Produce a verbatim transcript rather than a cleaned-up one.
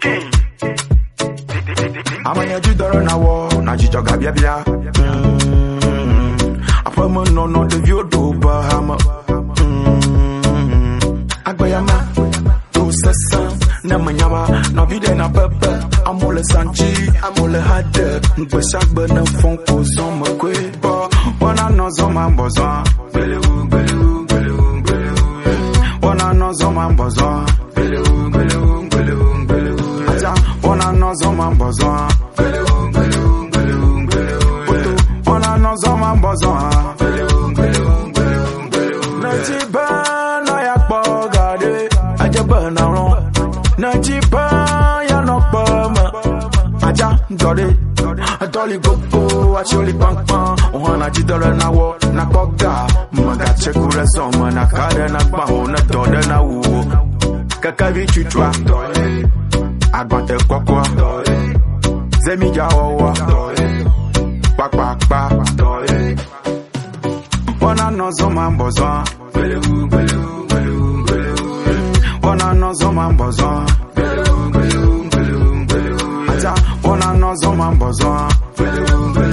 Amanya jidoro na wo na jijoga bia bia. Apamo no no de viodo bahama. Agbayama to sesa na manyama na vide na pepe. Amole sanchi amole hade. Nkwesagbe na fonko zoma kwe. Wana no zoma mbozwa. Belewu belewu belewu belewu. Wana no zoma mbozwa. Belewu belewu belewu belewu. Aja wana no zoma mbozwa. Belewu belewu belewu belewu. Wana no zoma mbozwa. Belewu belewu belewu belewu. Najiba na yakpo gade. Ajaba na ron. Najiba ya no pama. Aja dode. Dolly gogo, actually punk punk. Ohana jidore na wo na koga. Maga chekure soma na kade na baho na dode na uwo. Kakavi chuchwa Agbante kokwa Zemi jawawa Pak pak pak Wana no zoma mbozwa Belewu belewu belewu belewu. Wana no zoma mbozwa Belewu belewu belewu belewu. Aja wana no zoma mbozwa Belewu belewu